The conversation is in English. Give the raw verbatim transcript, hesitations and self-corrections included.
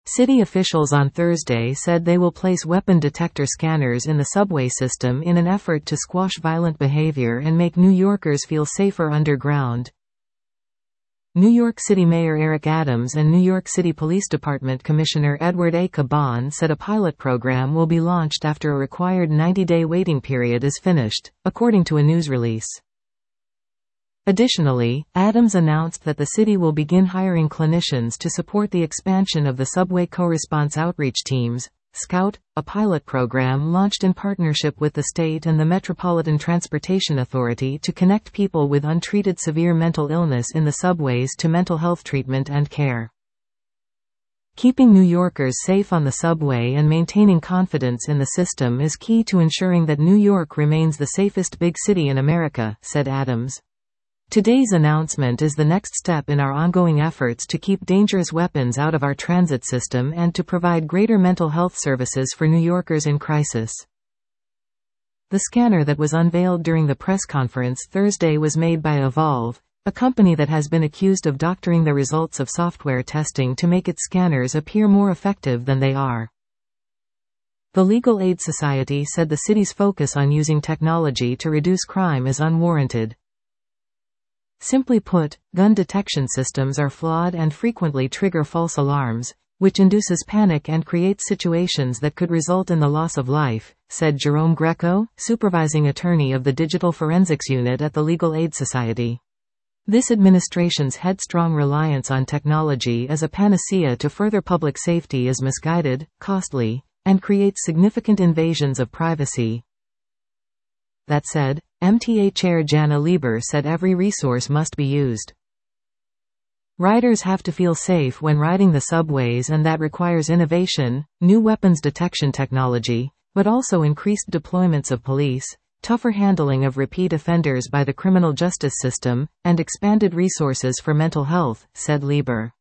City officials on Thursday said they will place weapon detector scanners in the subway system in an effort to squash violent behavior and make New Yorkers feel safer underground. New York City Mayor Eric Adams and New York City Police Department Commissioner Edward A. Caban said a pilot program will be launched after a required ninety-day waiting period is finished, according to a news release. Additionally, Adams announced that the city will begin hiring clinicians to support the expansion of the subway co-response outreach teams, SCOUT, a pilot program launched in partnership with the state and the Metropolitan Transportation Authority to connect people with untreated severe mental illness in the subways to mental health treatment and care. Keeping New Yorkers safe on the subway and maintaining confidence in the system is key to ensuring that New York remains the safest big city in America, said Adams. Today's announcement is the next step in our ongoing efforts to keep dangerous weapons out of our transit system and to provide greater mental health services for New Yorkers in crisis. The scanner that was unveiled during the press conference Thursday was made by Evolve, a company that has been accused of doctoring the results of software testing to make its scanners appear more effective than they are. The Legal Aid Society said the city's focus on using technology to reduce crime is unwarranted. Simply put, gun detection systems are flawed and frequently trigger false alarms, which induces panic and creates situations that could result in the loss of life, said Jerome Greco, supervising attorney of the Digital Forensics Unit at the Legal Aid Society. This administration's headstrong reliance on technology as a panacea to further public safety is misguided, costly, and creates significant invasions of privacy. That said, M T A Chair Janna Lieber said every resource must be used. Riders have to feel safe when riding the subways, and that requires innovation, new weapons detection technology, but also increased deployments of police, tougher handling of repeat offenders by the criminal justice system, and expanded resources for mental health, said Lieber.